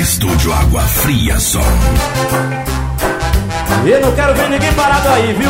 Estúdio Água Fria Som. Eu não quero ver ninguém parado aí, viu?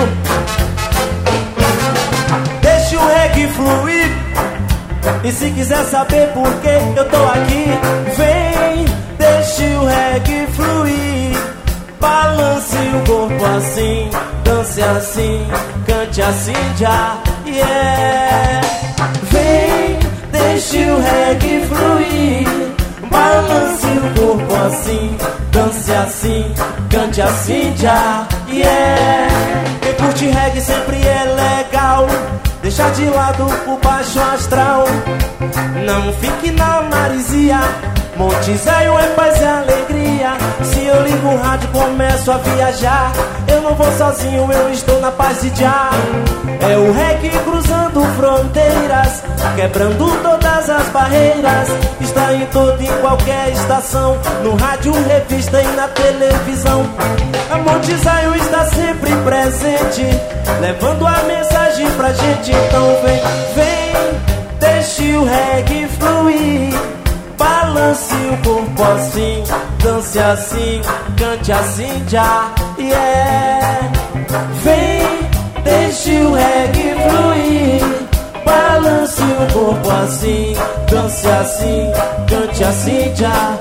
Deixa o reggae fluir. E se quiser saber por que eu tô aqui, vem, deixe o reggae fluir. Balance o corpo assim, dance assim, cante assim já, yeah. Vem, deixe o reggae fluir. Balance o corpo assim, dance assim, cante assim já, yeah. Quem curte reggae sempre é legal. Deixa de lado o baixo astral. Não fique na marisia. Monte Zéio é paz e alegria. Se eu ligo o rádio começo a viajar. Eu não vou sozinho, eu estou na paz de já. É o reggae cruzando fronteiras, quebrando todas as barreiras. Está em toda e qualquer estação, no rádio, revista e na televisão. A Monte Zéio está sempre presente, levando a mensagem pra gente. Então vem, vem, deixe o reggae fluir. Balance o corpo assim, dance assim, cante assim já, yeah. Vem, deixe o reggae fluir. Balance o corpo assim, dance assim, cante assim já,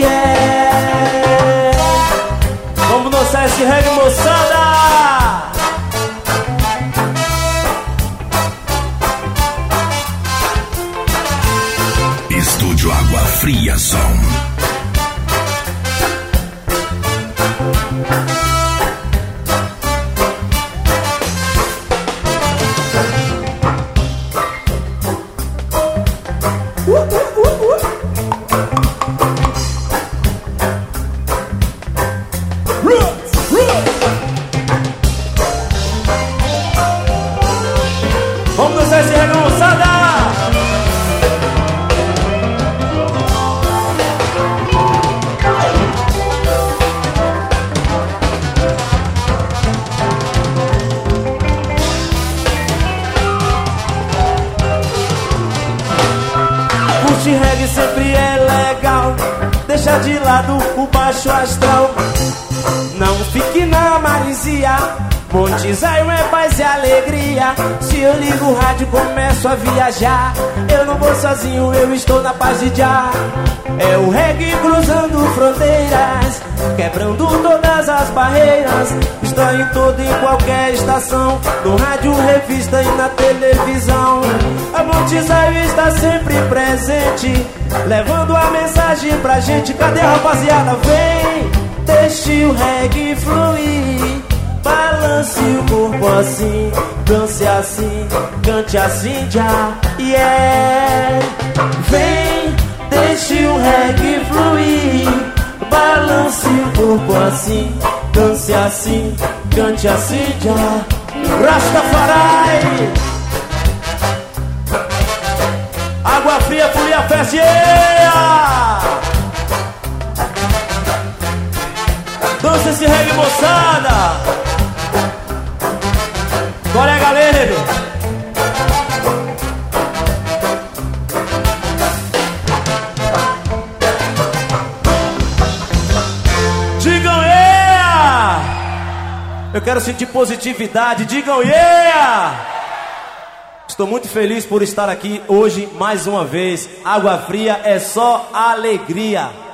yeah. Vamos dançar esse reggae, moçada! Estúdio Água Fria Som. Vamos dançar esse reggae, moçada! Curte reggae sempre é legal. Deixa de lado o baixo astral. Não fique na marisia. Monte Zéio é paz e alegria. Se eu ligo o rádio começo a viajar. Eu não vou sozinho, eu estou na paz de já. É o reggae cruzando fronteiras, quebrando todas as barreiras. Está em toda e qualquer estação, no rádio, revista e na televisão. A Monte Zéio está sempre presente, levando a mensagem pra gente. Cadê a rapaziada? Vem, deixe o reggae fluir. Balance o corpo assim, dance assim, cante assim já, yeah. Vem, deixe o reggae fluir. Balance o corpo assim, dance assim, cante assim já, Rastafari. Água Fria, Folia Fest, yeah! Dança esse reggae, moçada! Qual é, galera? Digam yeah! Eu quero sentir positividade, digam yeah! Estou muito feliz por estar aqui hoje mais uma vez. Água Fria é só alegria.